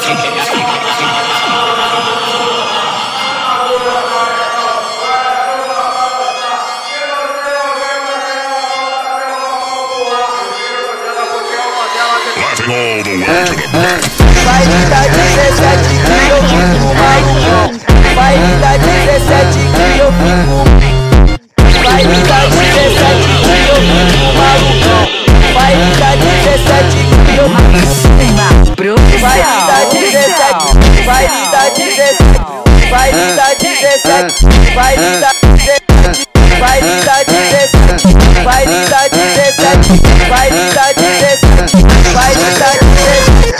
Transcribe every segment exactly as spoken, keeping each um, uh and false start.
All the way to the back. Vai me dar dezessete que eu fico malucão. Vai me dar dezessete que eu fico. Vai me dar dezessete que eu fico malucão. Vai me dar dezessete que eu fico. Vai me dar dezessete. Vai me dar dezessete. Vai me dar dezessete. Vai me dar dezessete. Vai me dar dezessete. Vai me dar dezessete. Vai me dar dezessete. Vai me dar dezessete.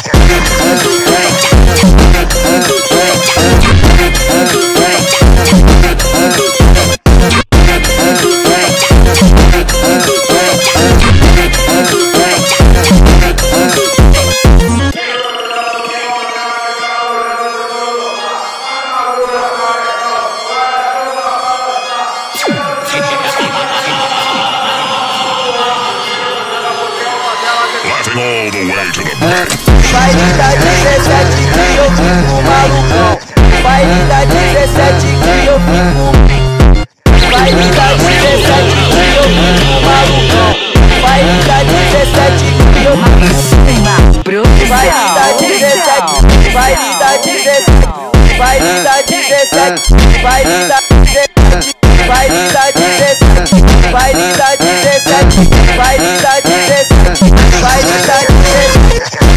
All the way to the back. Vai me dar dezessete que eu fico malucão. Vai me dar dezessete que eu fico. Vai me dar dezessete que eu fico malucão. Vai me dar dezessete que eu fico. Vai me dar dezessete. Vai me dar dezessete. Vai me dar dezessete. Vai me dar dezessete. Vai me dar dezessete. Vai me dar dezessete. Vai me dar dezessete. Vai me dar dezessete.